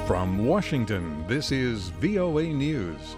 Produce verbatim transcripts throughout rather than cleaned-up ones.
From Washington, this is V O A News.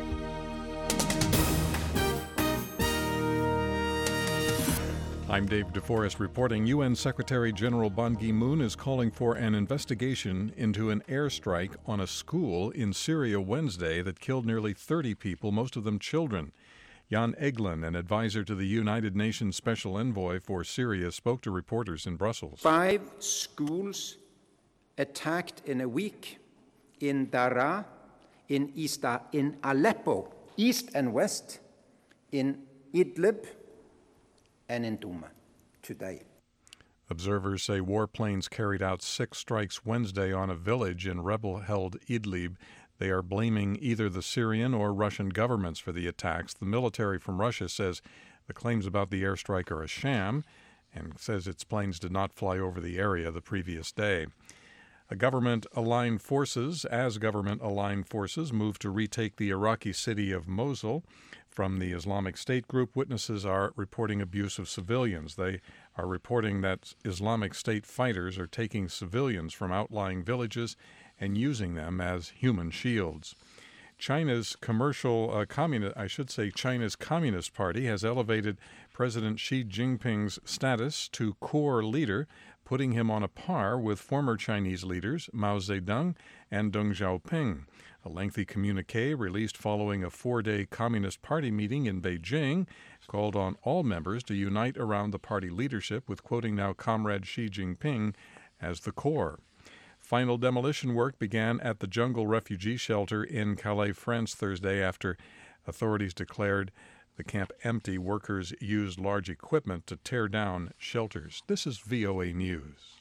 I'm Dave DeForest reporting. U N Secretary General Ban Ki-moon is calling for an investigation into an airstrike on a school in Syria Wednesday that killed nearly thirty people, most of them children. Jan Egeland, an advisor to the United Nations Special Envoy for Syria, spoke to reporters in Brussels. Five schools attacked in a week in Daraa, in East, in Aleppo, east and west, in Idlib, and in Douma today. Observers say warplanes carried out six strikes Wednesday on a village in rebel-held Idlib. They are blaming either the Syrian or Russian governments for the attacks. The military from Russia says the claims about the airstrike are a sham and says its planes did not fly over the area the previous day. A government-aligned forces, as government-aligned forces, move to retake the Iraqi city of Mosul from the Islamic State group. Witnesses are reporting abuse of civilians. They are reporting that Islamic State fighters are taking civilians from outlying villages and using them as human shields. China's commercial uh, communist, I should say China's Communist Party has elevated President Xi Jinping's status to core leader, putting him on a par with former Chinese leaders Mao Zedong and Deng Xiaoping. A lengthy communique released following a four-day Communist Party meeting in Beijing called on all members to unite around the party leadership, with quoting now Comrade Xi Jinping as the core. Final demolition work began at the Jungle Refugee Shelter in Calais, France, Thursday after authorities declared the camp empty. Workers used large equipment to tear down shelters. This is V O A News.